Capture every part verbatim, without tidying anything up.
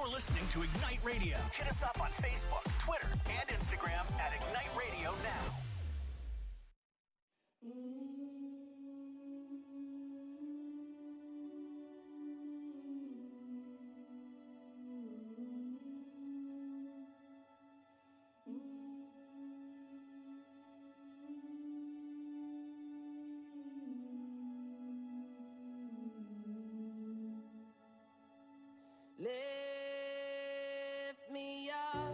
You're listening to Ignite Radio. Hit us up on Facebook, Twitter, and Instagram at Ignite Radio Now. Lift me up,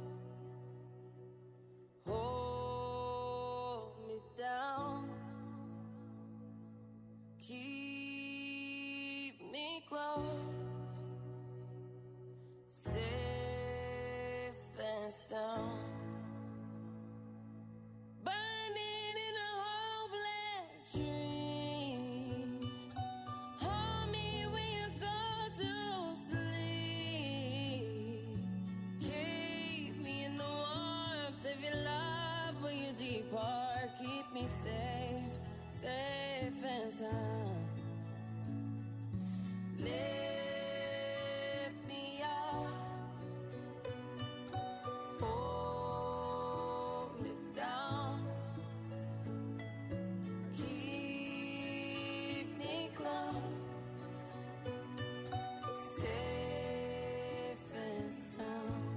hold me down, keep me close, safe and sound. Burning in a hopeless dream. Hold me when you go to sleep. Keep me in the warmth of your love when you depart. Keep me safe, safe and sound. Lift me up, hold me down, keep me close, safe and sound.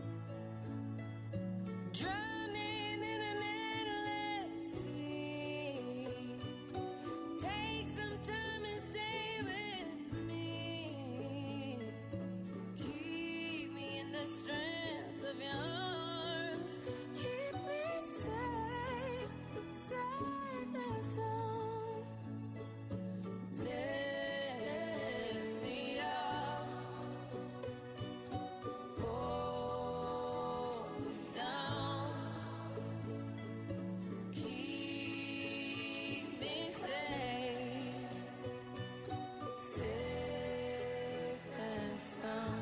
Drowning in an endless sea. Take some time and stay with me. Keep me in the strength of your arms. Keep me safe, safe and sound. Lift me up, hold me down, keep me safe, safe and sound.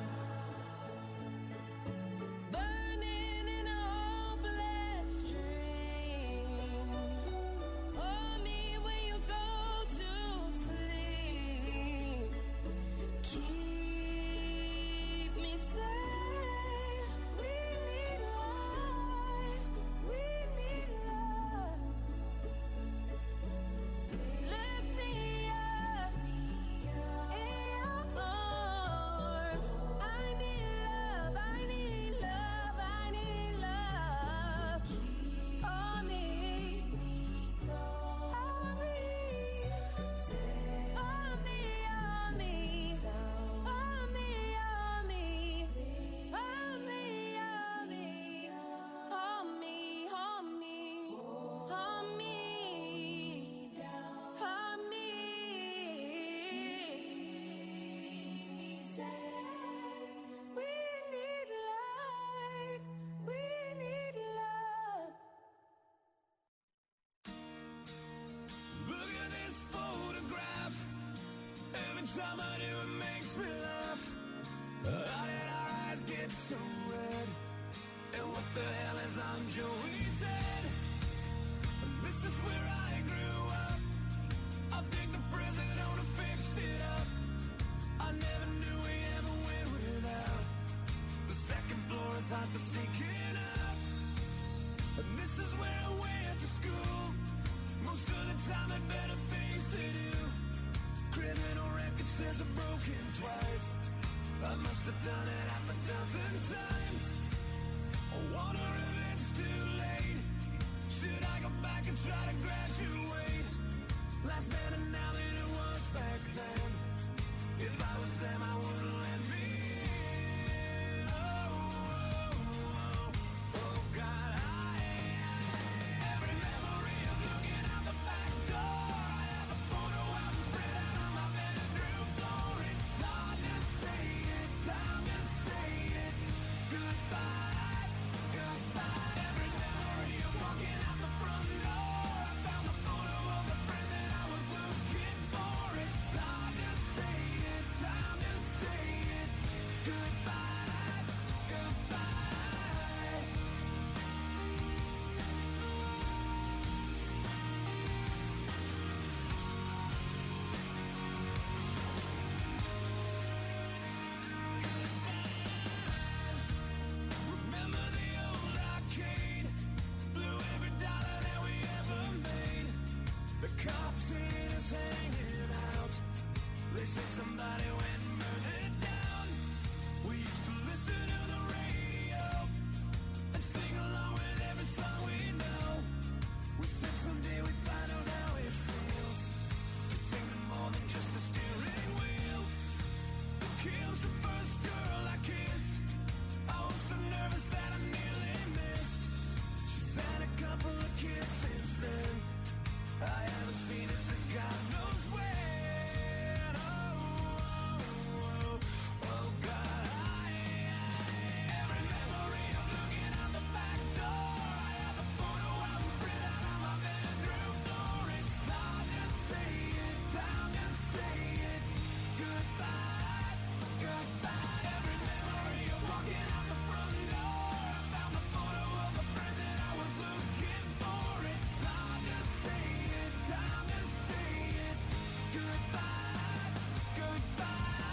Burning in a hopeless dream. Hold me when you go to sleep. Keep me safe. We need life. We need love. Lift me up in your arms. I need love. I need love. I need love. Hold me. Hold me. Hold me. Hold me. Hold me. Hold me. Hold me. Hold me. Hold me. Hold me. Hold me. Hold me. We need life. We need love. Look at this photograph. Every time I do, it makes me laugh. How did our eyes get so red? And what the hell is on Joey's head? This is where I grew up. I think the president owner fixed it up. I never knew we ever went without. The second floor is hot for sneaking up. And this is where I went to school. Most of the time had better things to do. Criminal record says I've broken twice. I must have done it half a dozen times. I wonder if it's too late. Should I go back and try to graduate? Life's better now than it was back then. If I was them, I wouldn't let me in. Oh, oh, oh, oh, God, I, every memory of looking out the back door. I have a photo album spread out on my bedroom floor. It's hard to say it, time to say it. Goodbye, goodbye. Every memory of walking out the front door. I found the photo of the friend that I was looking for. It's hard to Everybody went and burned it down. We used to listen to the radio and sing along with every song we know. We said someday we'd find out how it feels to sing to more than just the steering wheel. Kim's the first girl I kissed. I was so nervous that I nearly missed. She's had a couple of kids since then. I haven't seen her since God knows when. Oh, oh, oh, oh God. I, I, every memory of looking out the back door. I have a photo album spread out on my bedroom floor. It's hard to say it, time to say it. Goodbye, goodbye. Every memory of walking out the front door. I found the photo of a friend that I was looking for. It's hard to say it, time to say it. Goodbye, goodbye.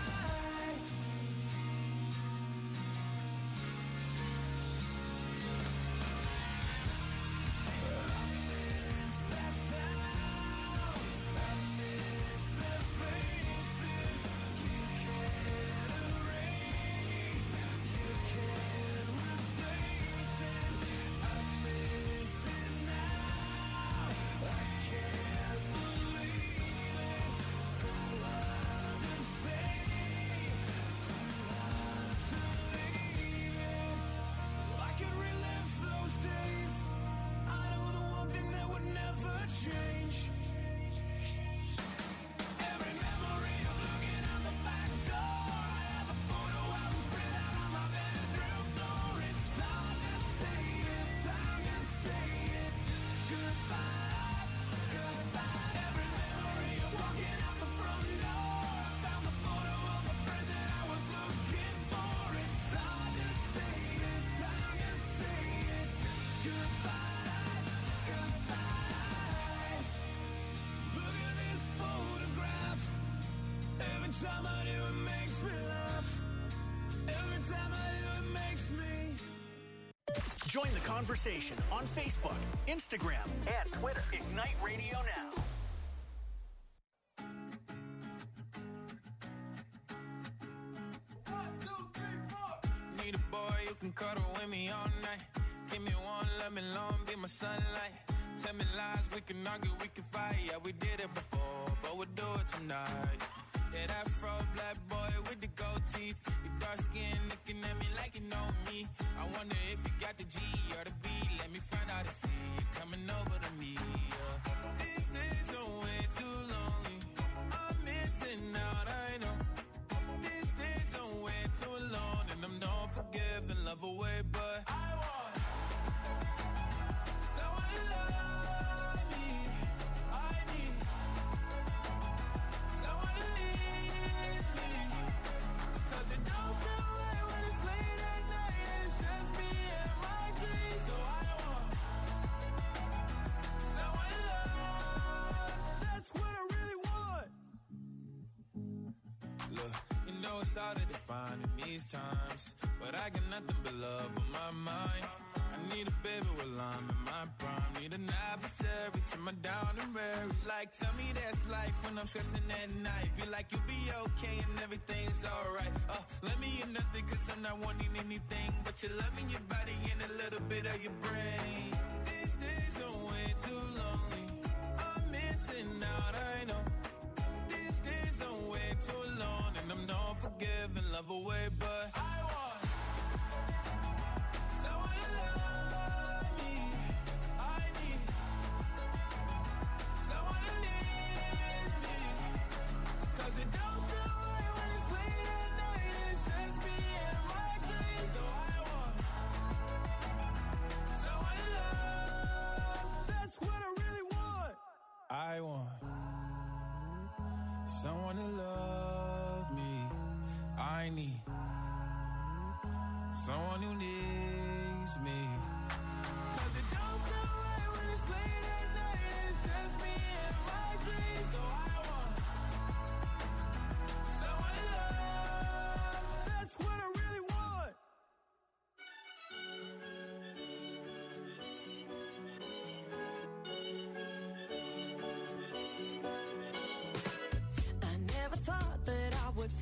I miss that town. I miss their faces. You can't erase. You can't replace it. I miss it now. I can't believe it. So hard to stay. Too hard to leave it. I can relive those days. I know the one thing that would never change. Every memory of looking out the back door. I have a photo album spread out on my bedroom floor. It's hard to say it, time to say it. Goodbye, goodbye. Every memory of walking out the front door. I found the photo of a friend that I was looking for. It's hard to say it, time to say it. Goodbye, goodbye. Look at this photograph. Every time I do, it makes me laugh. Every time I do, it makes me. Join the conversation on Facebook, Instagram, and Twitter. Ignite Radio Now. Need a boy you can cuddle with me all night. Give me one, let me long, be my sunlight. Tell me lies, we can argue, we can fight. Yeah, we did it before, but we'll do it tonight. Yeah, that fro black boy with the gold teeth. Your dark skin looking at me like you know me. I wonder if you got the G or the B. Let me find out and see you coming over to me. Yeah. These days are way too lonely. I'm missing out, I know. These days are way too alone, and I'm not forgiving, love away, but I want someone to love me. I need someone to leave me. 'Cause it don't feel right when it's late at night and it's just me and my dreams. So I want someone to love. That's what I really want. Look, you know it's hard to define in these times, but I got nothing but love on my mind. I need a baby while I'm in my prime. Need an adversary to my down and weary. Like, tell me that's life when I'm stressing at night. Be like, you'll be okay and everything's alright. Uh, let me in nothing 'cause I'm not wanting anything but your love in your body and a little bit of your brain. These days are way too lonely. I'm missing out, I know. These days are way too alone, and I'm not forgiving, love away, but I want someone to love me. I need someone to leave me. 'Cause it don't feel right when it's late at night and it's just me and my dreams. So I want someone to love. That's what I really want. I want someone to love me. I need someone who needs me. 'Cause it don't feel right when it's late at night and it's just me and my dreams. So I want someone to love. That's what I really want. I never thought that I would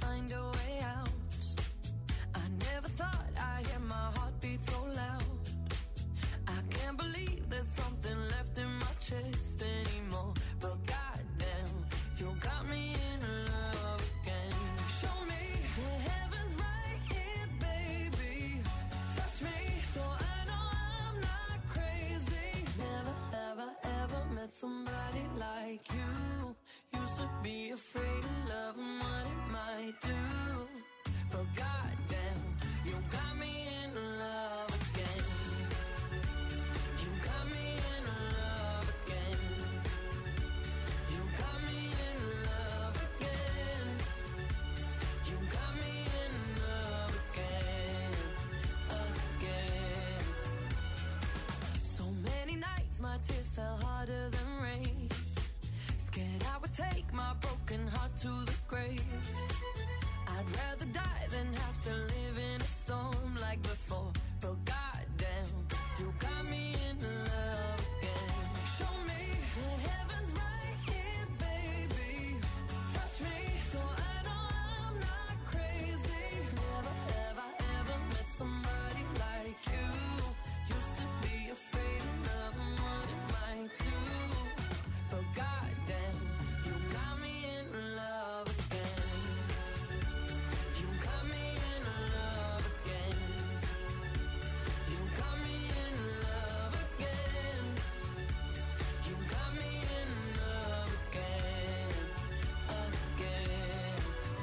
tears fell harder than rain. Scared I would take my broken heart to the grave. I'd rather die than have to live in a storm like before. But goddamn, you got me in love again. Show me the heavens right here, baby. Touch me so I know I'm not crazy. Never have I ever met somebody like you. Used to be afraid of love and what it might do. But goddamn, you got me in love again. You got me in love again. You got me in love again. You got me in love again, again.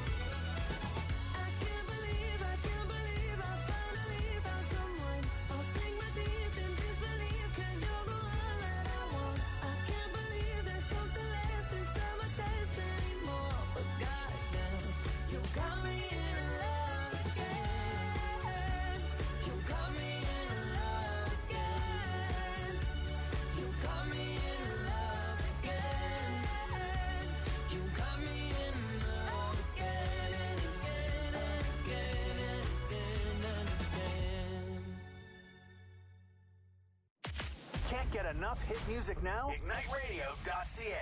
I can't believe, I can't believe I finally found someone. I'll sink my teeth in disbelief, 'cause you're the one that I want. I can't believe there's something left inside my chest anymore. But goddamn, you got me in love again. You got me in love again. You got me in love again. You got me in love again and again and again and again and again. Can't get enough hit music now? ignite radio dot c a.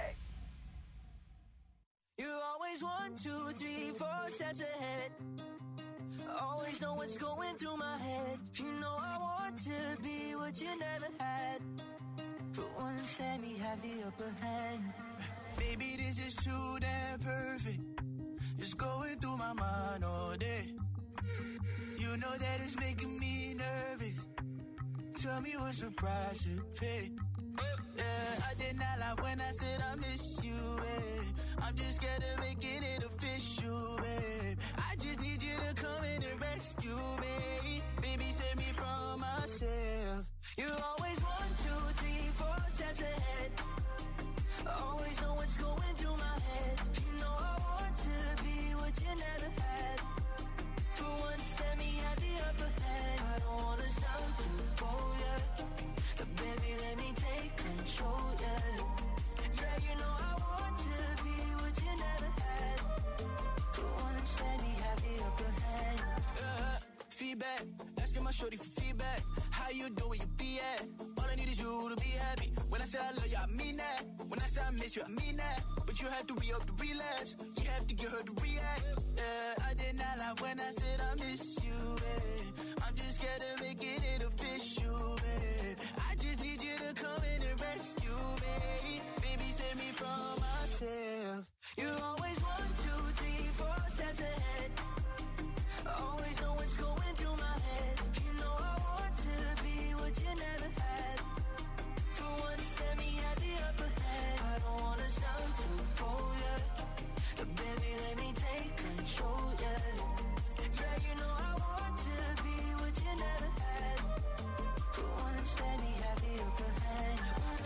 You always one, two, three, four steps ahead. Always know what's going through my head. You know I want to be what you never had. For once, let me have the upper hand. Baby, this is too damn perfect. It's going through my mind all day. You know that it's making me nervous. Tell me what's the price to pay. Yeah, I did not lie when I said I miss you, babe. I'm just scared of making it official, babe. I just need you to come in and rescue me. Baby, save me from myself. You always one, two, three, four steps ahead. Always know what's going through my head. You know I want to be what you never had. For once, let me have the upper hand. I don't wanna sound too bold, yeah. But baby, let me take control, yeah. Yeah, you know I want to be what you never had. For once, let me have the upper hand. Uh, feedback, asking my shorty for feedback. How you do where you be at? All I need is you to be happy. When I say I love you, I mean that. When I say I miss you, I mean that. But you have to re-up the relapse. You have to get her to react. Yeah, I did not lie when I said I miss you, babe. I'm just scared of making it official, babe. I just need you to come in and rescue me. Baby, save me from myself. You always one, two, three, four steps ahead. Always know what's going through my head. You know I want to be what you never had. For once, let me have the upper hand. I don't wanna sound too bold, yeah. But baby, let me take control, yeah. Yeah, you know I want to be what you never had. For once, let me have the upper hand.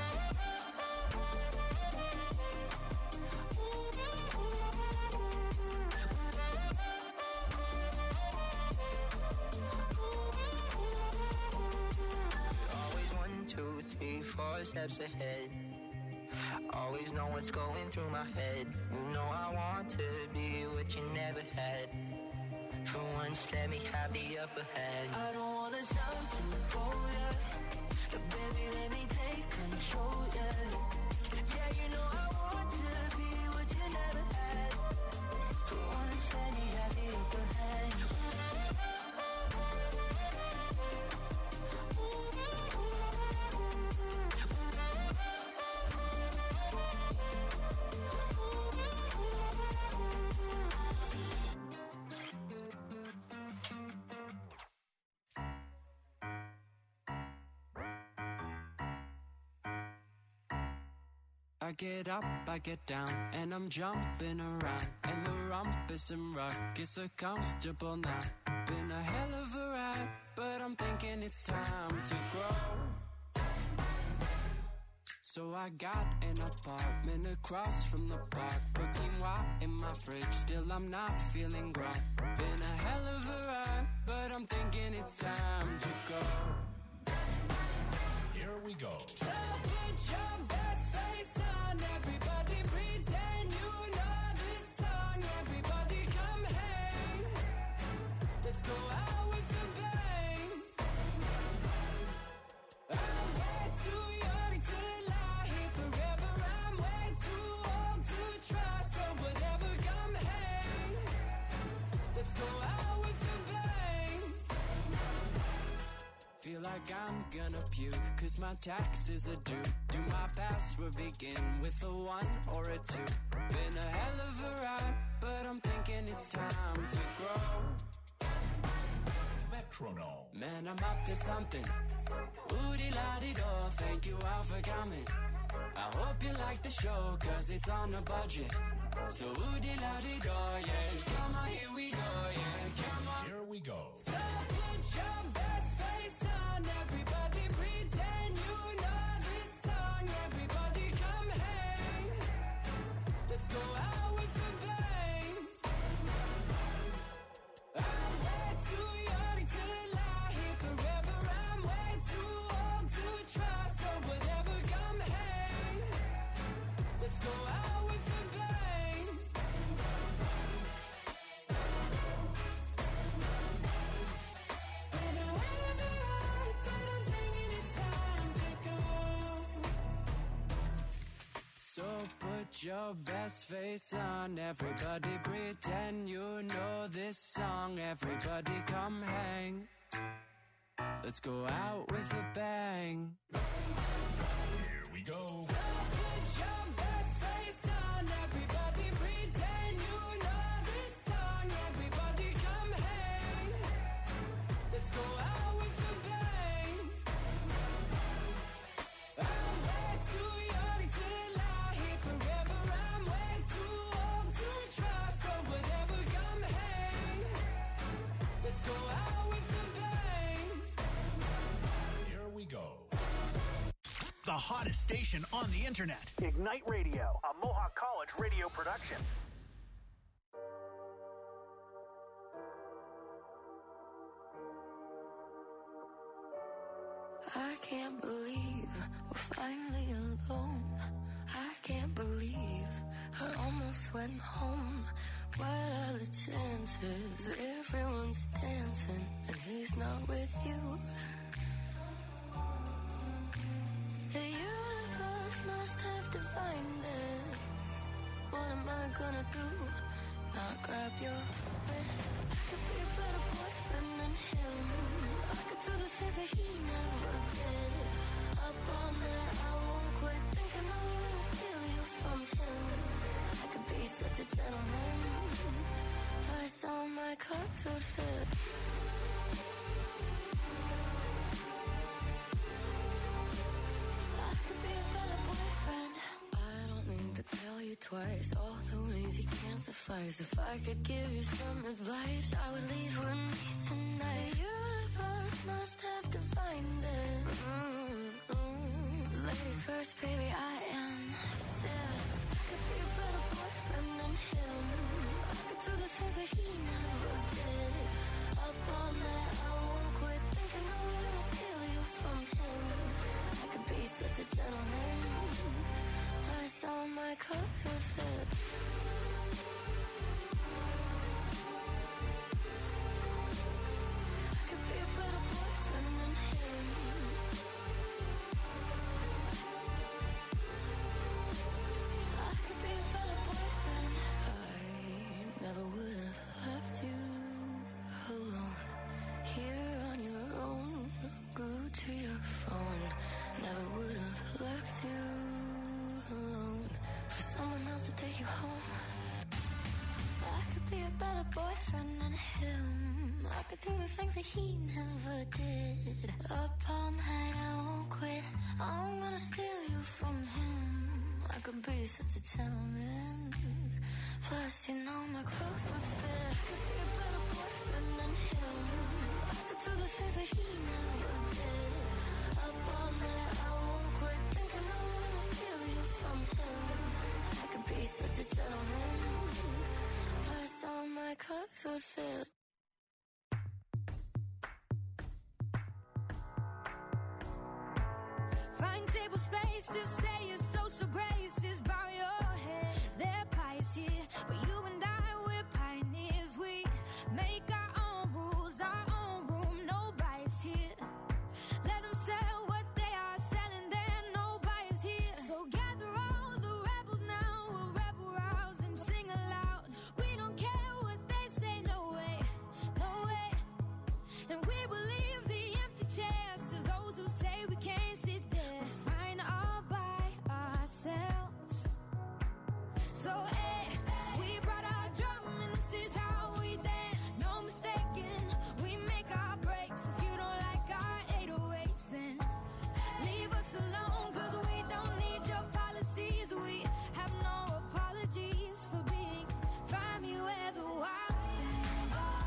Always one, two, three, four steps ahead. Always know what's going through my head. You know I want to be what you never had. For once, let me have the upper hand. I don't wanna sound too bold, yeah. But baby, let me take control, yeah. Yeah, you know I want to be what you never had. For once, let me have the upper hand. I get up, I get down, and I'm jumping around. And the rumpus and ruckus are comfortable now. Been a hell of a ride, but I'm thinking it's time to grow. So I got an apartment across from the park. Put quinoa in my fridge, still I'm not feeling grown. Been a hell of a ride, but I'm thinking it's time to go. Here we go. So put your best face on, everybody pretend you know this song. Everybody come hang. Let's go out with a bang. I'm way too young to lie here forever. I'm way too old to try. So whatever, come hang. Let's go out with a bang. Feel like I'm gonna puke, cause my taxes are due. Do my password begin with a one or a two? Been a hell of a ride, but I'm thinking it's time to grow. Metronome. Man, I'm up to something. Oodie-la-dee-do, thank you all for coming. I hope you like the show, cause it's on a budget. So oodie-la-dee-do, yeah. Come on, here we go, yeah. Come on. Here we go. So put your best face on, everybody pretend you know this song. Everybody come hang. Let's go out with a bang. I'm way too young to lie here forever. I'm way too old to try. So whatever, come hang. Let's go out with a bang. Been a hell of a ride, but I'm thinking it's time to go. So put your best face on, everybody pretend you know this song. Everybody come hang. Let's go out with a bang. Here we go. So put your best face on, everybody pretend you know this song. Everybody come hang. Let's go out with a bang. I'm way too young to lie here forever. I'm way too old to try. So whatever, come hang. Let's go out with a bang. Here we go. The hottest station on the internet. Ignite Radio, a Mohawk College radio production. I can't believe we're finally alone. I can't believe I almost went home. What are the chances? Everyone's dancing and he's not with you. The universe must have defined this. What am I gonna do? Not grab your wrist. I could be a better boyfriend than him. I could do the things that he never did. Up all night, I won't quit thinking I'm gonna steal you from him. I could be such a gentleman. Plus all my clothes would fit. I could be a better boyfriend. I don't need to tell you twice all the ways you can't suffice. If I could give you some advice, I would leave with me tonight. The universe must have defined it. Mm-hmm. Ladies first, baby, I insist. I could be a better boyfriend than him. I could do the things that he never did. Up all night, I won't quit thinking I'm gonna steal you from him. I could be such a gentleman. Plus all my clothes would fit. I could be a better boyfriend than him. I could be a better boyfriend. I never would have left you alone. Here on your own, glued to your phone. Never would have left you alone for someone else to take you home. I could be a better boyfriend than him. I could do the things that he never did. Up all night, I won't quit. I'm gonna steal you from him. I could be such a gentleman. Plus, you know my clothes would fit. I could be a better boyfriend than him. I could do the things that he never did. Up all night, I won't quit thinking I'm gonna steal you from him. I could be such a gentleman. Plus, all my clothes would fit. spaces, say your social graces, bow your head. They're pious here, but you and I, we're pioneers. We make our own rules, our own room, no bias here. Let them sell what they are selling, there no bias here. So gather all the rebels now, we'll rebel rouse and sing aloud. We don't care what they say, no way, no way. And we will leave the empty chairs to those who say we can't sit there. We're fine all by ourselves. So eh, we brought our drum and this is how we dance. No mistaking, we make our breaks. If you don't like our eight oh eights, then leave us alone, cause we don't need your policies. We have no apologies for being find me where the wild things are.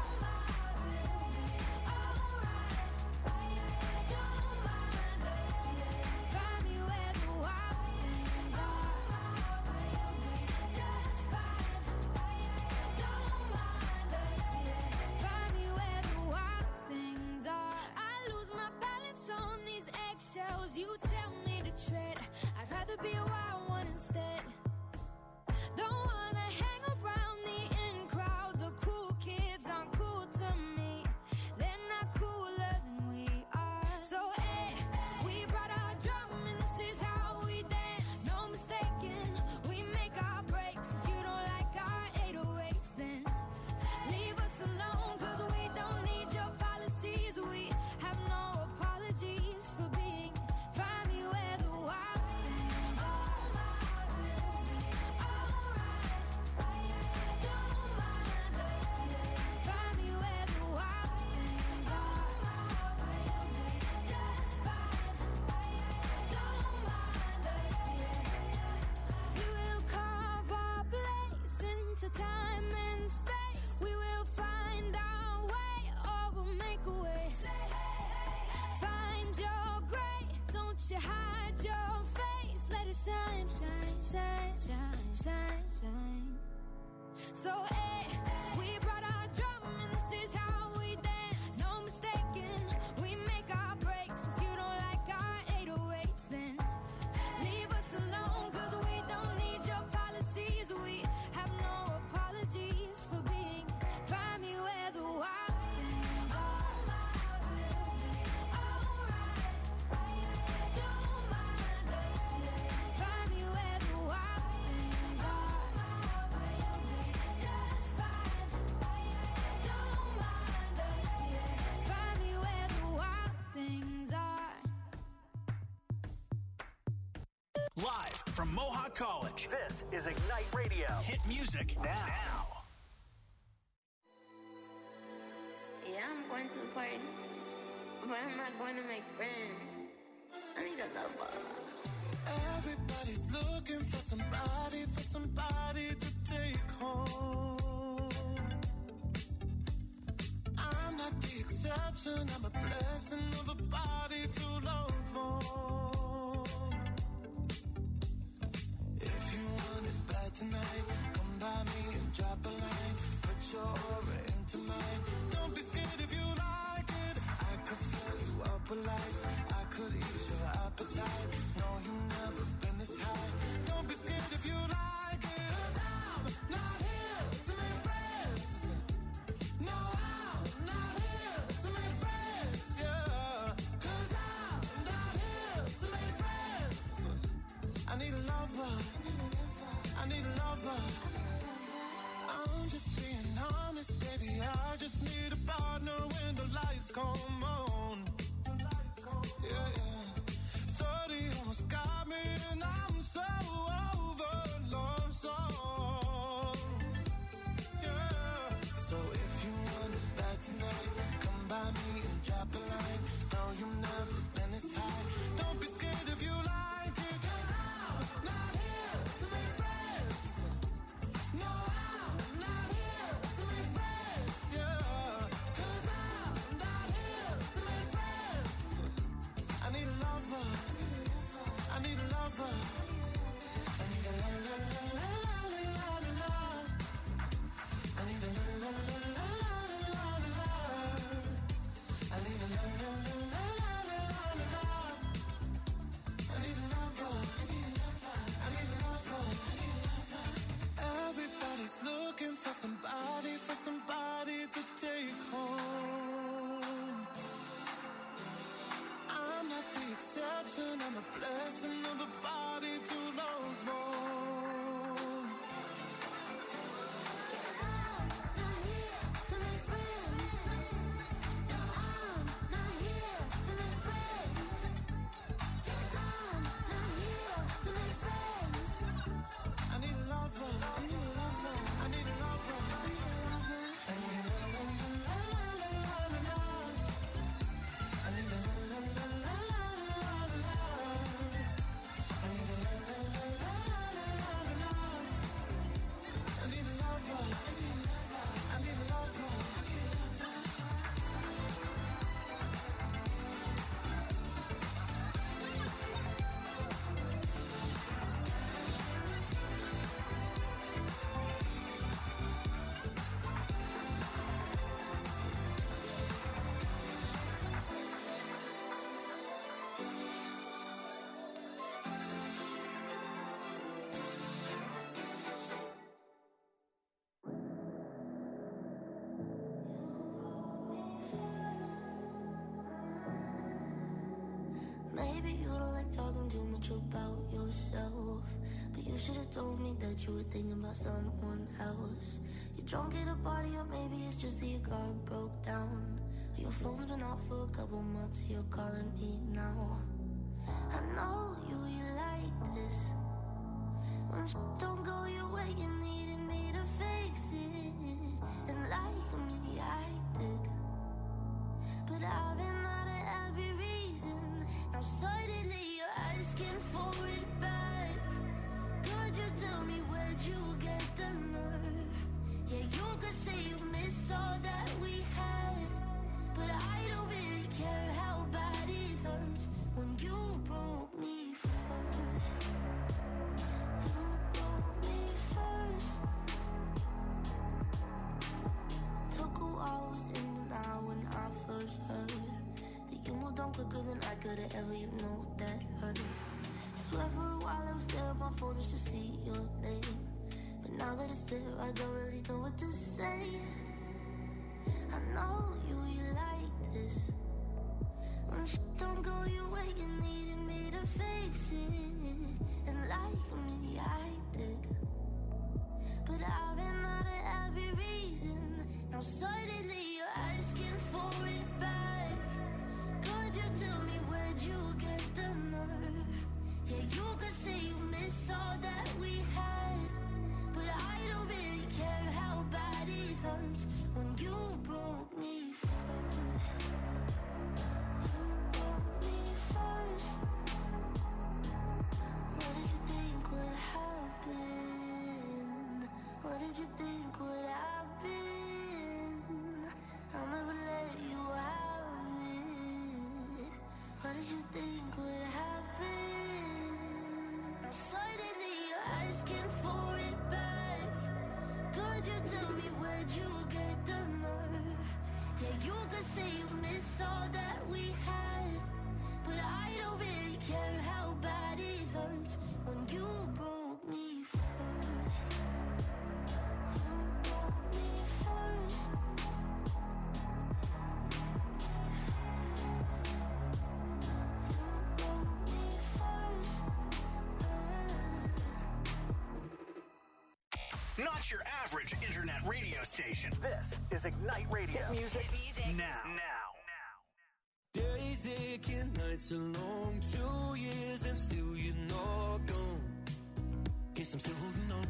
Don't mind us, yeah. Find me where the wild things are. Just fine. Don't mind us, yeah. Find me where the wild things are. I lose my balance on these eggshells. You tell me to tread. I'd rather be a wild one instead. Don't wanna hang around the in crowd. The cool kids aren't cool to me. They're not cooler than we are. So eh, we brought our drum and this is how we dance. No mistaking, we make our breaks. If you don't like our eight oh eights, then leave us alone, cause we don't need your policies. We have no apologies for being find me where the wild things are. Don't mind us, yeah. Find me where the wild things are. Just fine. Don't mind us, yeah. We will carve our place into time and space. We will find our way or we'll make a way. Find your gray, don't you hide your face. Let it shine, shine, shine, shine, shine, shine. So eh, we brought our drum and this is how we dance. No mistaking, we make our breaks. If you don't like our eight oh eights, then leave us alone, cause we don't need your policies. We have no apologies for being find me where the wild things are. Don't mind us, yeah. Find me where the wild things are. Just fine. Don't mind us, yeah. Find me where the wild things are. Live from Mohawk College, this is Ignite Radio. Hit music now. Yeah, I'm going to the party, but I'm not going to make friends. I need a lover. Everybody's looking for somebody, for somebody to take home. I'm not the exception, I'm a blessing of a body to love on. If you want it bad tonight, come by me and drop a line. Put your aura into mine. Don't be scared if you like it. I could fill you up with life. I could ease your appetite. No, you've never been this high. Don't be scared if you like it. 'Cause I'm not here to make friends. No, I'm not here to make friends. Yeah. 'Cause I'm not here to make friends. I need a lover. I need a lover. I'm just being honest, baby. I just need a partner when the lights come on. Yeah, yeah. thirty almost got me, and I'm so over love song. Yeah. So if you want it bad tonight, come by me and drop a line. No, you've never been this high. Don't be scared if you like it. 'Cause I'm not here to make friends. No, I'm not here to make friends. Yeah. 'Cause I'm not here to make friends. I need a lover. I need a lover. I need a la la la la la la la. I need a la la la la la la la. I need a la la la la la la la. to take home. I'm not the exception, I'm a blessing of a body to love on. I'm not here to make friends. No, I'm not here to make friends. I'm not here to make friends. I need a lover, I need a lover, I need a lover, I need a lover, I need a Maybe you don't like talking too much about yourself, but you should have told me that you were thinking about someone else. You're drunk at a party, or maybe it's just that your car broke down. Or your phone's been off for a couple months, so you're calling me now. I know you, you like this. When sh- don't go your way, you needed me to fix it. And like me, I did. But I've been out of every reason. Now suddenly you're asking for it back. Could you tell me where'd you get the nerve? Yeah, you could say you miss all that we had, but I don't really care how bad it hurts when you broke me first. You broke me first. Took a while, was in denial when I first heard that you moved on quicker than I could've ever, you know that hurt. Swear for a while I was there on my phone just to see your name, but now that it's there, I don't really know what to say. I know you, you like this. When sh- don't go your way, you needed me to fix it. And like me, I did. But I've been out of every reason. Now suddenly you're asking for it back. Could you tell me where'd you get the nerve? Yeah, you could say you miss all that we had, but I don't really care how bad it hurts when you broke me first. You broke me first. What did you think would happen? What did you think would happen? I'll never let you have it. What did you think would happen? Now suddenly you're asking for it back. Could you tell me where'd you get the nerve? Yeah, you could say you miss all that we had, but I don't really care how bad it hurts when you broke me first. You broke me first. You broke me first. Not your average internet radio station. This is Ignite Radio. Hit music, now. Now. Days aching, nights are long, two years and still you're not gone. Guess I'm still holding on.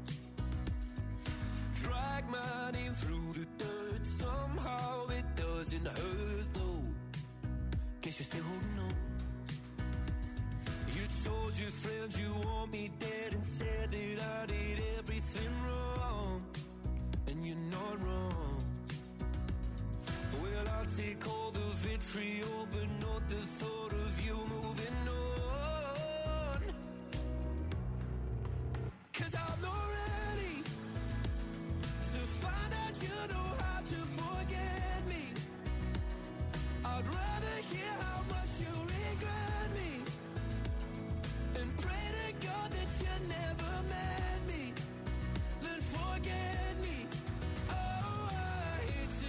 Drag my name through the dirt, somehow it doesn't hurt though. Guess you're still holding on. You told your friends you want me dead and said that I did everything wrong, and you're not wrong. Well, I'll take all the vitriol, but not the thought of you moving on. 'Cause I'm not ready to find out you know how to forget me. I'd rather hear how much you regret me and pray to God that you never met me than forget me. Oh, I hate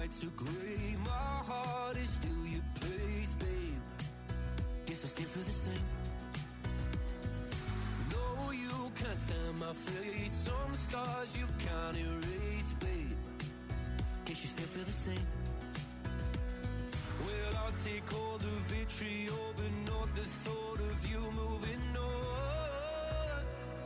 nights are grey. My heart is still your place, babe. Guess I still feel the same. No, you can't stand my face. Some stars you can't erase, babe. Guess you still feel the same. Well, I'll take all the vitriol, but not the thought of you moving on.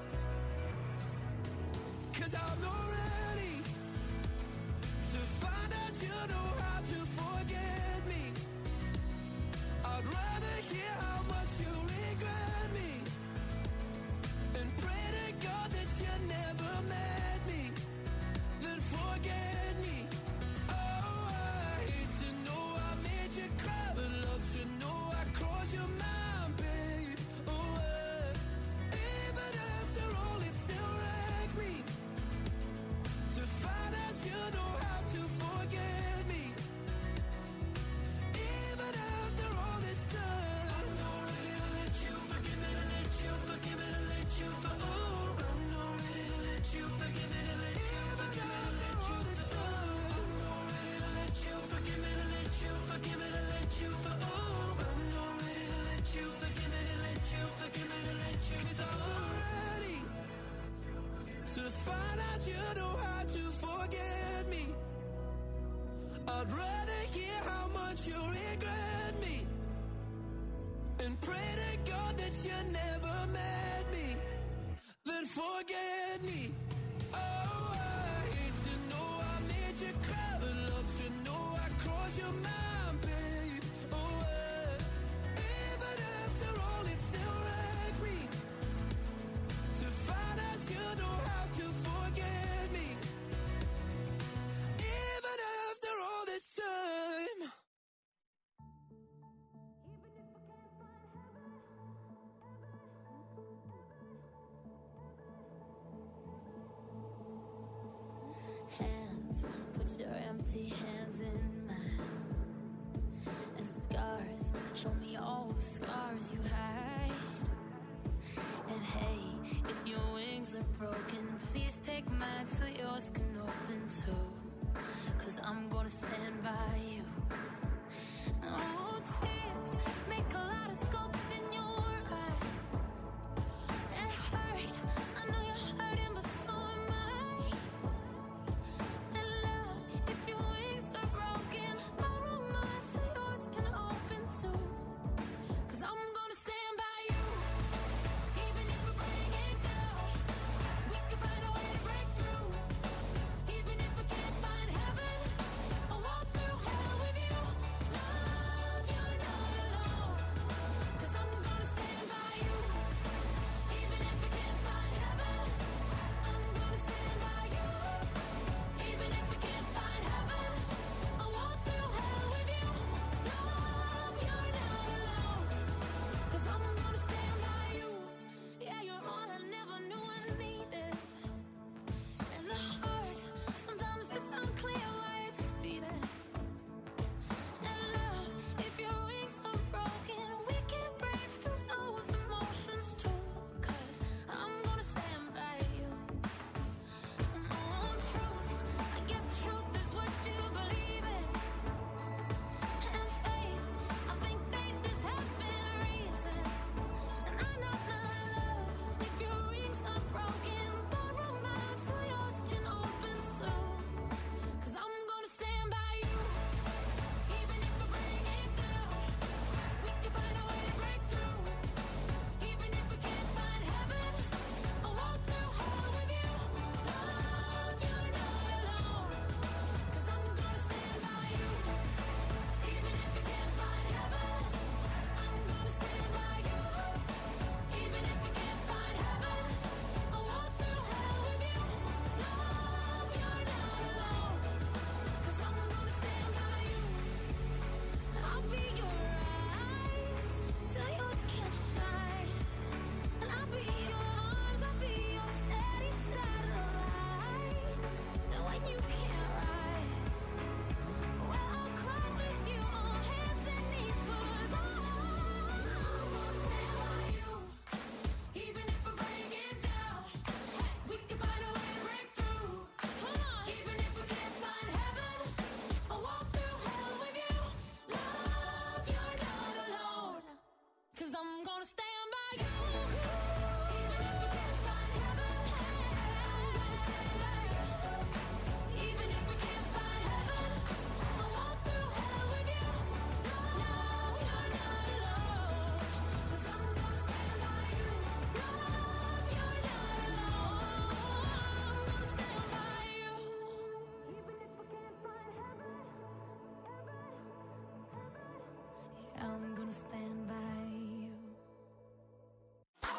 'Cause I'm not ready to find out you know how to forget me. I'd rather hear how much you regret me and pray to God that you never met me, then forget me. Oh, I hate to know I made you cry, but love to know I crossed your mind, babe. Oh, uh, even after all, it still wrecked me to find out you know how to forget me. Even after all this time, I'm not ready to let you forgive me, to let you forgive me, to let you for. Oh, I'm not ready to let you forgive me, to let you forgive me, to let you for. I'm not ready to let you forgive me, to let you forgive me, to let you for. Oh, I'm not ready to let you forgive me, to let you forgive me, to let you. 'Cause I'm not ready to find out you know how to forget me. I'd rather hear how much you regret me and pray to God that you never met me, then forget me. Oh, I hate to know I made you cry, but love to know I crossed your mind, babe. Oh, uh, even after all, it still wrecked me to find out you know how to forget me. Even after all this time. Hands, put your empty hands in mine. And scars, show me all the scars you hide. And hey, if your wings are broken, please take mine so yours can open too. 'Cause I'm gonna stand by you. Oh, tears make a lot of scopes in your eyes. It hurt, I know you're hurting, but so am I. And love, if your wings are broken, borrow mine so yours can open too. 'Cause I'm gonna stand by you, even if we bring it down. We can find a way to break through, even if we can't find heaven. I'll walk through hell with you. Love, you're not alone. 'Cause I'm gonna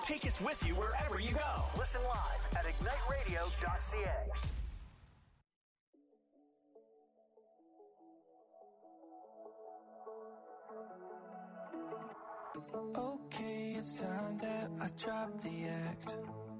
Take us with you wherever you go. Listen live at ignite radio dot c a. Okay, it's time that I drop the act.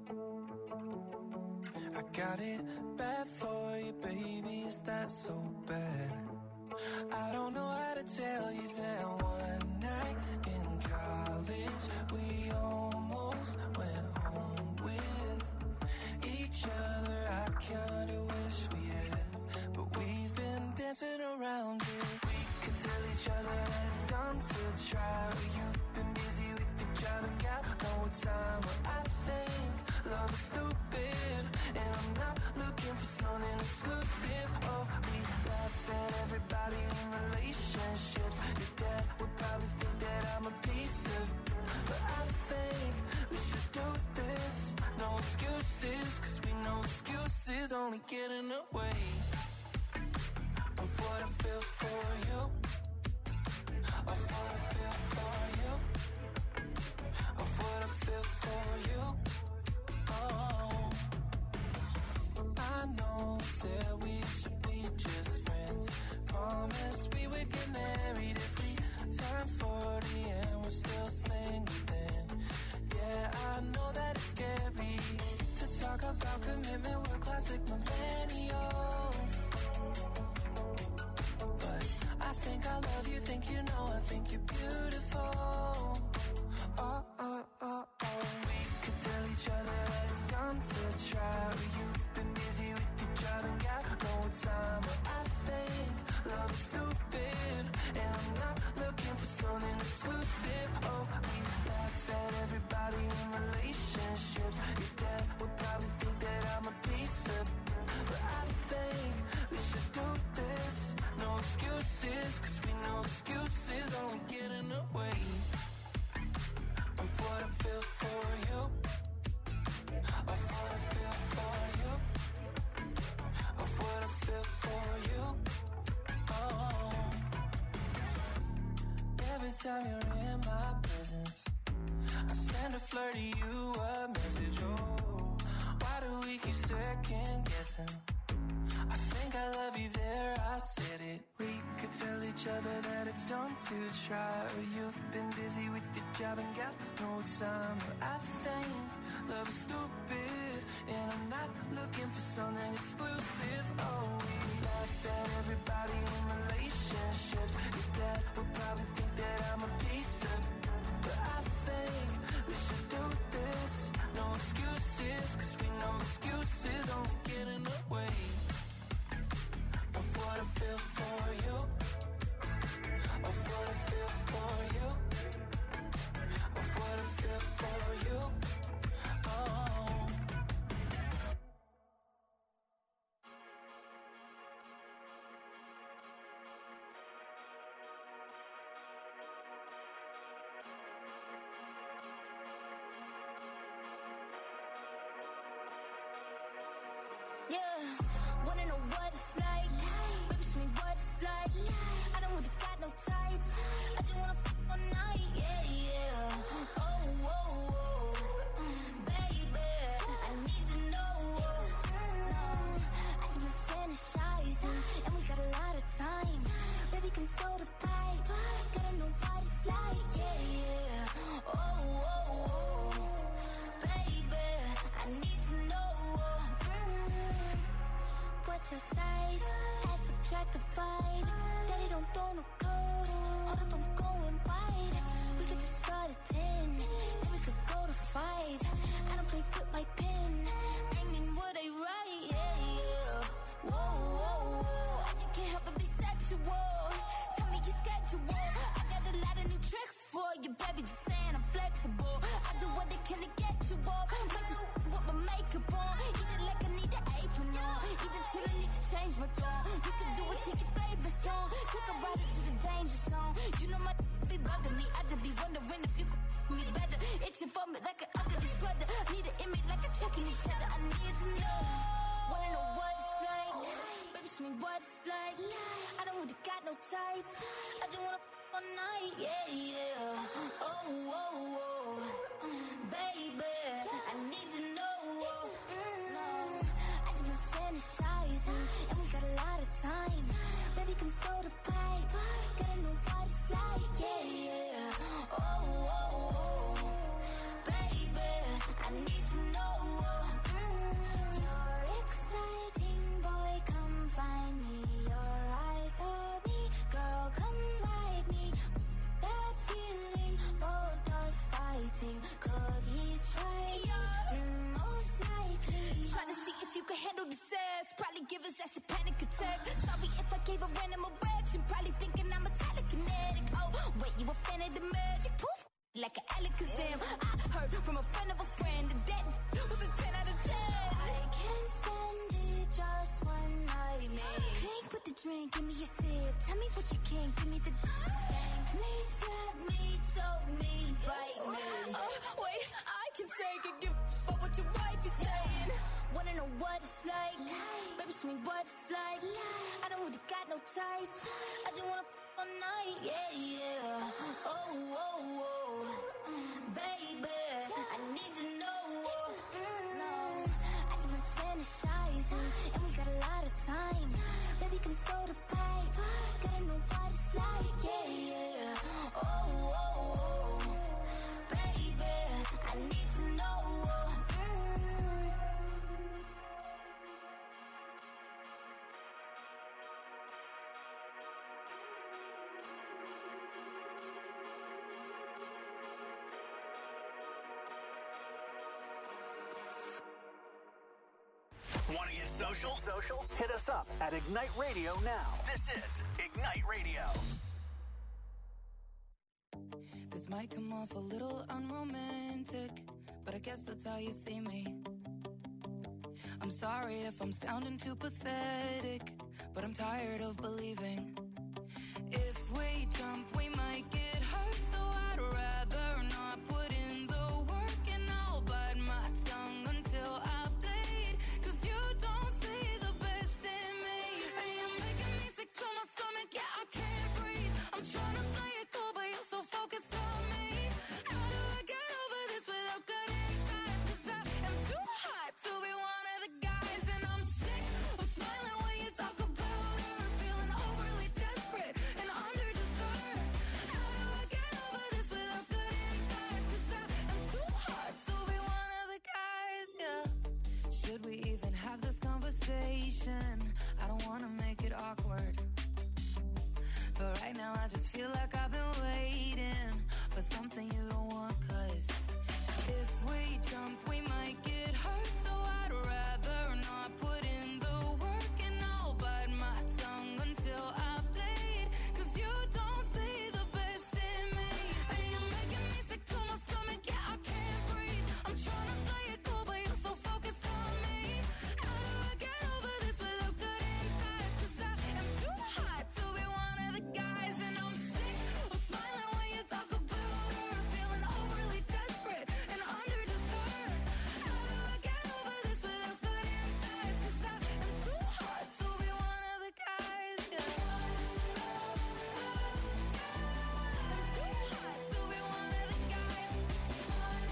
I got it bad for you, baby, is that so bad? I don't know how to tell you that one night in college we almost went home with each other. I kinda wish we had, but we've been dancing around it. We could tell each other that it's dumb to try. You've been busy with the job and got no time. But I think love is stupid, and I'm not looking for something exclusive. Oh, we laugh at everybody in relationships. Your dad would probably think that I'm a piece of, but I think we should do this. No excuses, cause we know excuses only get in the way of what I feel for you. Of what I feel for you. Of what I feel for you. Oh, I know that we should be just friends. Promise we would get married if we turn forty and we're still single then. Yeah, I know that it's scary to talk about commitment. We're classic millennials, but I think I love you, think you know, I think you're beautiful. Oh, oh, oh, oh. We could tell each other that it's dumb to try. You've been busy with your job and got no time. But I think love is stupid, and I'm not looking for something exclusive. Oh, we laugh at everybody in relationships. Your dad would probably think that I'm a piece of, but I think we should do this. No excuses, cause we know excuses only get in the way of what I feel for you. Of what I feel for you. Of what I feel for you. Oh, every time you're in my presence, I send a flirty you a message. Oh, why do we keep second guessing? I think I love you there, I said it. We could tell each other that it's dumb to try. You've been busy with your job and got no time. But I think love is stupid, and I'm not looking for something exclusive. Oh, we laugh at everybody in relationships. Your dad would probably think that I'm a piece of, but I think we should do this. No excuses, cause we know excuses only get in the way of what I feel for you. Of what I feel for you. Of what I feel for you. Oh. Yeah, wanna know what it's like? Baby, show me what it's like. I don't really got no tights. I just wanna f*** all night, yeah, yeah. Oh, oh, oh, baby, I need to know. Mm, I just been fantasizing, and we got a lot of time. Baby, come throw the pipe. Gotta know what it's like, yeah, yeah. Oh, oh, oh, baby, I need to know. What's your size? Add, subtract, divide. Daddy don't throw no code. Hold up, I'm going wide. We could just start at ten, then we could go to five. I don't play with my pen, aiming what I write, yeah, yeah. Whoa, whoa, whoa, I just can't help but be sexual. Tell me your schedule. I got a lot of new tricks for you, baby, just saying I'm flexible. I do what they can to get you up. Might just with my makeup on. Eat it like I need an apron on. Eat it till I need to change my tone. You can do it to your favorite song. Take a ride into the danger zone. You know my be bugging me. I just be wondering if you could me better. Itching for me like an ugly sweater. Need an image like a checking each other. I need to know. Wanna know what it's like? Baby, show me what it's like. I don't really got no tights. I just wanna all night, yeah, yeah. Oh, oh, oh, baby, I need to know. Mm, I just been fantasizing, and we got a lot of time. Baby, come throw the pipe, gotta know what it's like, yeah, yeah. Oh, oh, oh, baby, I need to know. Mm, you're exciting, boy, come find me. Your eyes tell me, girl, come ride me. That feeling, both us fighting. Could he try? Mm, most likely. Trying to see if you can handle the sass. Probably give us that's a panic attack. Sorry if I gave a random erection. Probably thinking I'm a telekinetic. Oh, wait, you a fan of the magic? Poof, like an Alakazam. I heard from a friend of a friend that that was a ten out of ten. I can't stand it, just one night, man. Drink with the drink, give me a sip. Tell me what you can, give me the Spank me, slap me, choke me, bite me. Oh, wait, I can take it. Give up what your wife is saying. Wanna know what it's like? Baby, show me what it's like. I don't really got no tights. I just wanna f- all night, yeah, yeah. Oh, oh, oh, baby, I need to know. Mm, I just been fantasizing, and we got a lot of time. Baby, come throw the pipe, gotta know what it's like, yeah, yeah. Oh, oh, oh, baby, I need to know. Mm. Want to get social? Social? Hit us up at Ignite Radio now. This is Ignite Radio. This might come off a little unromantic, but I guess that's how you see me. I'm sorry if I'm sounding too pathetic, but I'm tired of believing. If we jump, we might get hurt, so I'd rather not put in the work, and I'll bite my tongue until I bleed, 'cause you don't see the best in me. And you're making me sick to my stomach, yeah, I can't breathe. I'm trying to play it cool, but you're so focused on me. How do I get over this without cutting ties? 'Cause I am too hot to be one of the guys, and I'm sick of smiling when you talk about her, feeling overly desperate and underdeserved. How do I get over this without cutting ties? 'Cause I am too hot to be one of the guys, yeah. Should we even have this conversation? I don't wanna make it awkward, but right now I just feel like I've been waiting for something you don't want. 'Cause if we jump, we might get hurt, so I'd rather not put in the work, and I'll bite my tongue until I bleed, 'cause you don't see the best in me. And you're making me sick to my stomach, yeah, I can't breathe. I'm trying to play it cool, but you're so focused on me. How do I get over this without cutting ties? 'Cause I am too hot to be one of the guys, and I'm sick of smiling when you talk about her, feeling overly desperate and underdeserved. How do I get over this without cutting ties? 'Cause I am too hot to be one of the guys, yeah. I'm too hot to be one of the guys. I'm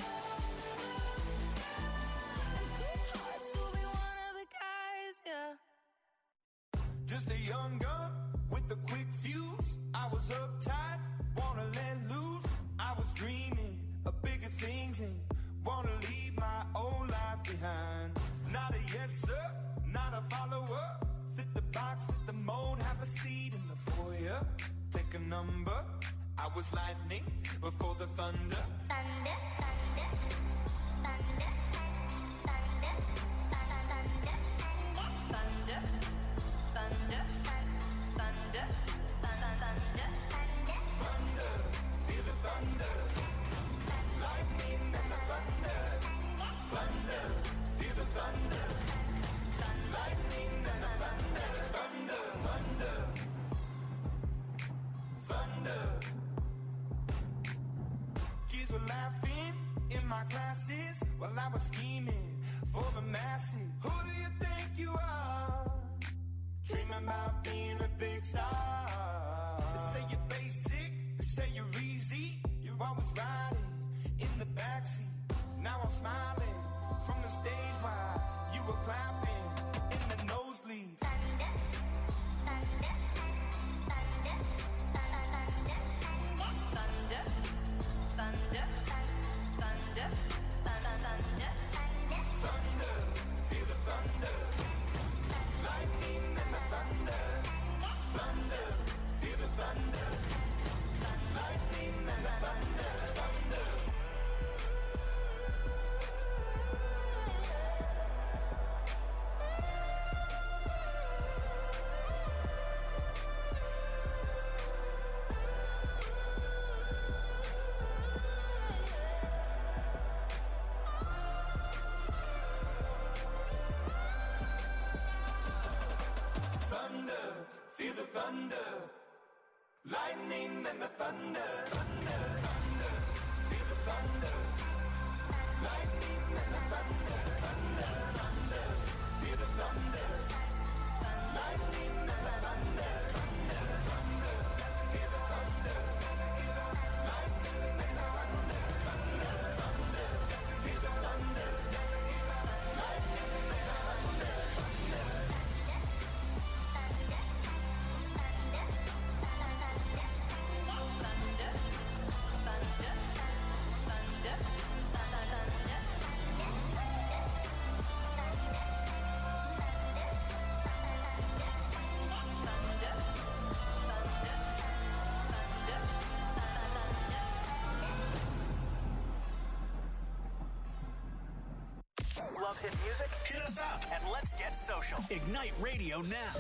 too hot to be one of the guys, yeah. Just a young gun with a quick fuse. I was uptight, wanna let loose. I was dreaming of bigger things and wanna leave my old life behind. Not a yes sir, not a follower. Fit the box, fit the mold, have a seat in the foyer. Take a number. I was lightning before the thunder. Thunder, thunder, thunder, thunder, thunder, thunder, thunder, thunder, thunder, Thunder, feel the thunder. Lightning and the thunder. Thunder, feel the thunder. Lightning and the thunder. Thunder, thunder. Thunder. Kids were laughing in my classes while I was scheming for the masses. Who do you think you are? dreaming about being a big star. They say you're basic, they say you're easy. You're always riding in the backseat. Now I'm smiling from the stage while you were clapping in the nosebleeds. Thunder, thunder, thunder, thunder, thunder, thunder, thunder, thunder, thunder, feel the thunder, lightning and the thunder, thunder, feel the thunder, lightning and the thunder, thunder. Feel the thunder, lightning and the thunder, thunder, thunder. Feel the thunder, lightning and the thunder, thunder, thunder. Feel the thunder, lightning and the thunder, thunder, thunder. Feel the thunder, lightning and the thunder, thunder, thunder. Feel the thunder, lightning and the thunder, thunder. Love hit music? Hit us up and let's get social. Ignite Radio now.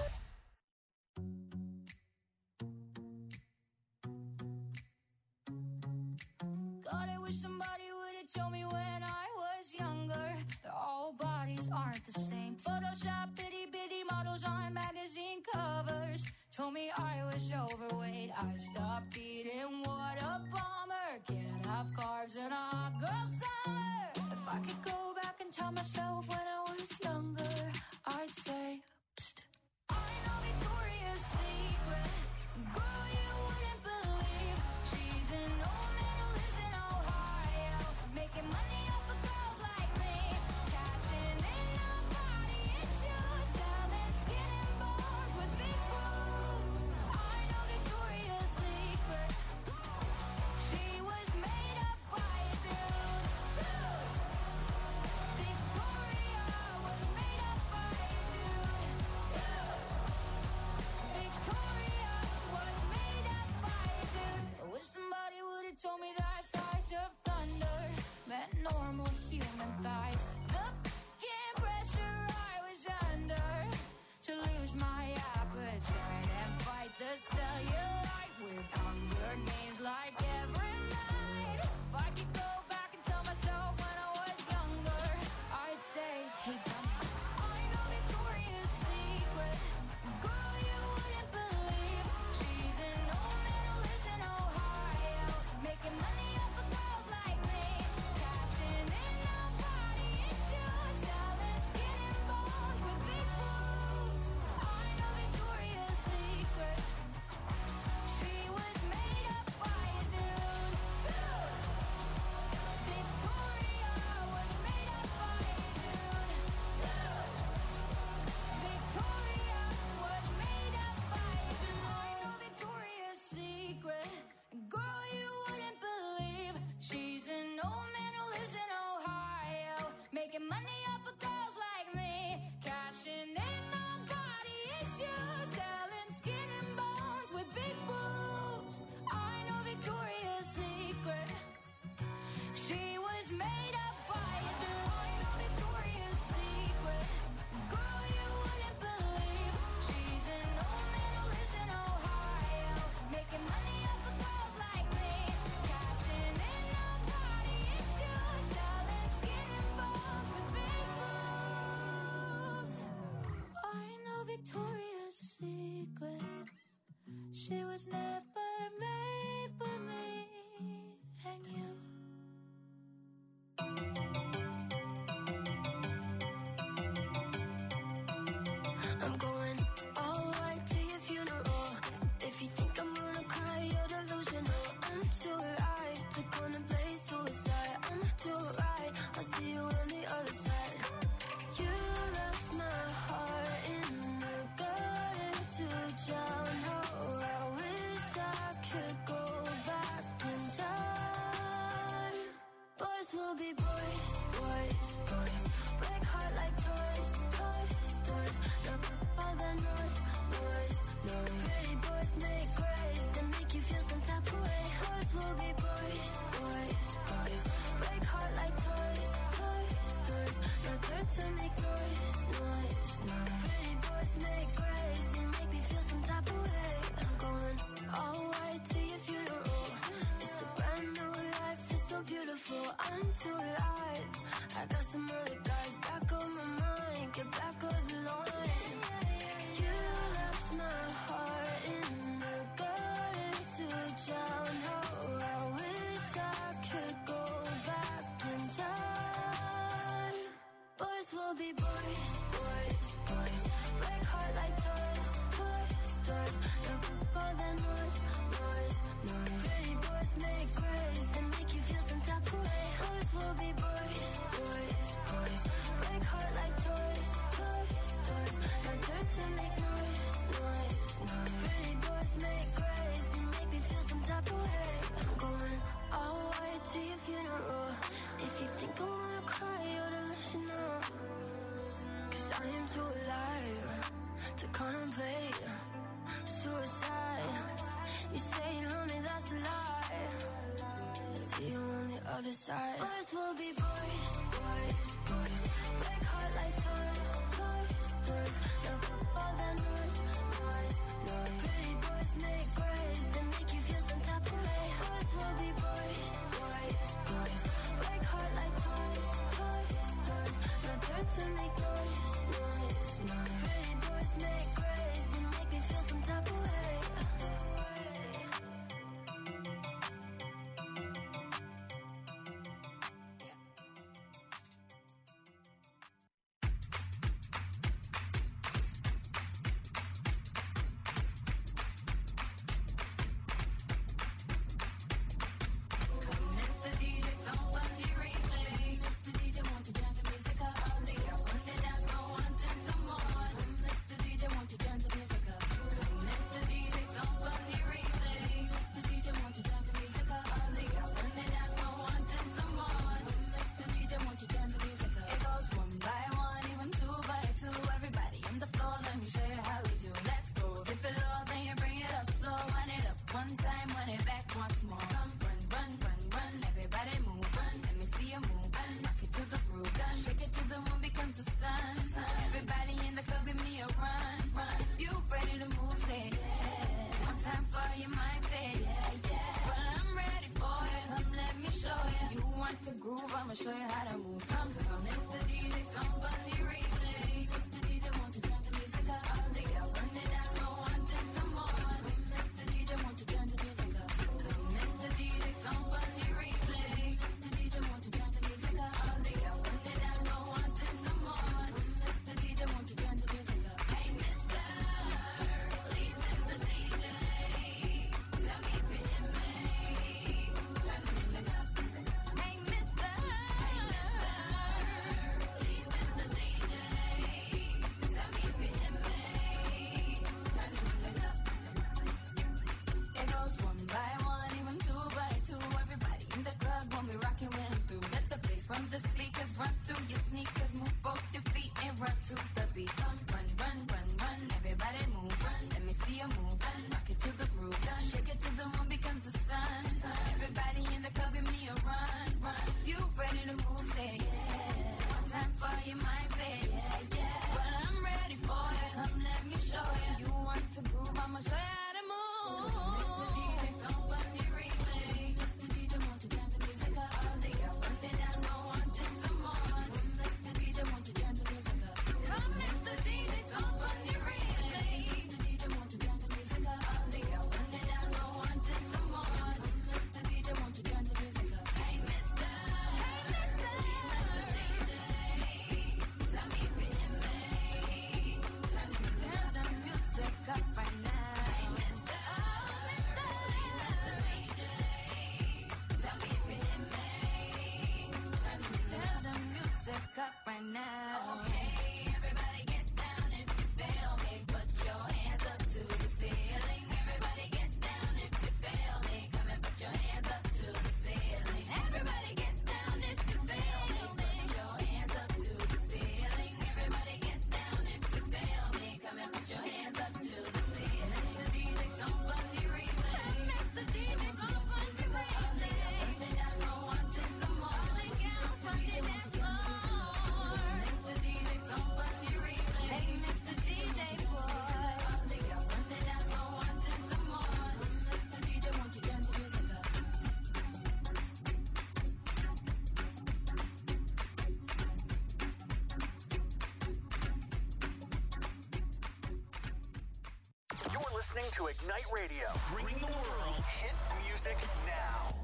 God, I wish somebody would have told me when I was younger that all bodies aren't the same. Photoshop itty bitty models on magazine covers told me I was overweight. I stopped eating, what a bummer. Can't have carbs in a hot girl summer. If I could go back and tell myself when I was younger, I'd say, psst. I know Victoria's Secret, girl, you wouldn't believe. She's an old man who lives in Ohio, making money off of girls like me, cashing in on body issues, selling skin and bones with big boobs. I know Victoria's Secret, she was made up by a dude, dude. Victoria was made up by a dude, dude. Victoria was made up by a dude. I wish somebody would have told me that thighs of thunder meant normal human thighs. The f***ing pressure I was under to lose my appetite and fight the cellulite with Hunger Games like every night. If I could go back and tell myself when I was younger, I'd say, hey, dummy, I know Victoria's Secret, girl, you wouldn't believe. She's an old man who lives in Ohio, making money off of girls like me, cashing in on body issues, selling skin and bones with big boobs. I know Victoria's Secret, she was made up by a dude, dude. Victoria was made up by a dude, dude. Victoria was made up by a dude. I know Victoria's Secret, girl, you wouldn't believe. She's an old man who lives in Ohio, making money off of girls like me, cashing in on body issues, selling skin and bones with big boobs. I know Victoria's Secret, she was made up by a dude. I know Victoria's Secret, girl, you wouldn't believe. She's an old man who lives in Ohio, making money off of girls like me, cashing in on body issues, selling skin and bones with big boobs. I know Victoria's Secret, she was never made for me and you. I'm going all all the guys back on my mind, get back on the line. You left my heart in the gutter to drown. Oh, I wish I could go back in time. Boys will be boys, boys, boys. Break heart like toys, toys, toys. No more than noise, noise, noise. Pretty boys make grace and make you feel some type of way. Boys will be boys, boys, boys. Break heart like toys, toys, toys. My turn to make noise, noise, noise. Pretty boys make grace and make me feel some type of way. I'm going all white to your funeral. If you think I'm gonna cry, you ought to listen up. Cause I am too alive to contemplate suicide. You say you're lonely, that's a lie. See you on the other side. Boys will be boys, boys, boys. Break heart like toys, toys, toys. No all that noise, noise, noise. Pretty boys make grace and make you feel some type of way. Boys will be boys, boys, boys. Break heart like toys, toys, toys. No turn to make noise, noise, noise. Pretty boys make grace and make me feel some type of way. I'ma show you how to move. Come on, Mister D J, somebody replay. Mister D J, won't you turn the music up? All the girls run it down, so wanting some more. Mister D J, won't you turn the music up? Mister D J, somebody replay. Mister D J, won't you turn the music up? All the girls run it down, so wanting some more. Mister D J, won't you turn the music up? Hey, Mister, please, Mister D J, tell me if you hear me. Turn the music up. Hey, Mister, hey, Mister. listening to Ignite Radio, bringing the world hit music now.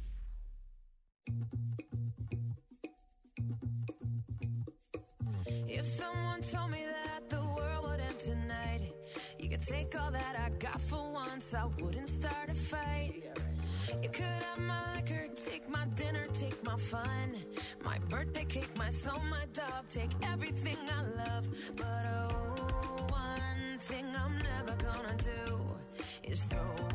If someone told me that the world would end tonight, you could take all that I got for once, I wouldn't start a fight. You could have my liquor, take my dinner, take my fun, my birthday cake, my soul, my dog, take everything I love. But oh, one thing I'm never gonna do is throw